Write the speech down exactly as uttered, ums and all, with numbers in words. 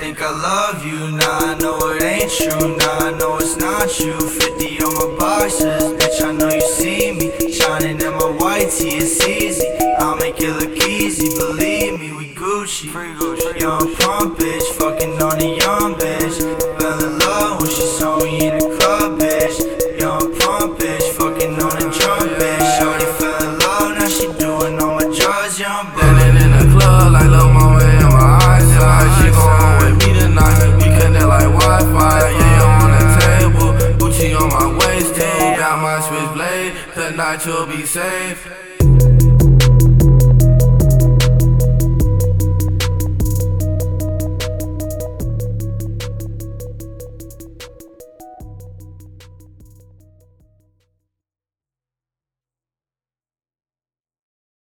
think I love you, nah, I know it ain't true, nah, I know it's not you. Fifty on my boxes, bitch, I know you see me shining in my white tee, it's easy, I'll make it look easy, believe me, we Gucci. Young pump bitch, fucking on a young bitch. Fell in love when she saw me in the club, bitch. Young pump bitch, fucking on a drunk bitch. Shorty fell in love, now she doing all my drugs, young bitch. Standing in the club like Lil Mama in my eyesight. She gon' with me tonight, we connect like Wi-Fi. Yeah, I'm on the table, Gucci on my waist, got my switchblade. Tonight you'll be safe.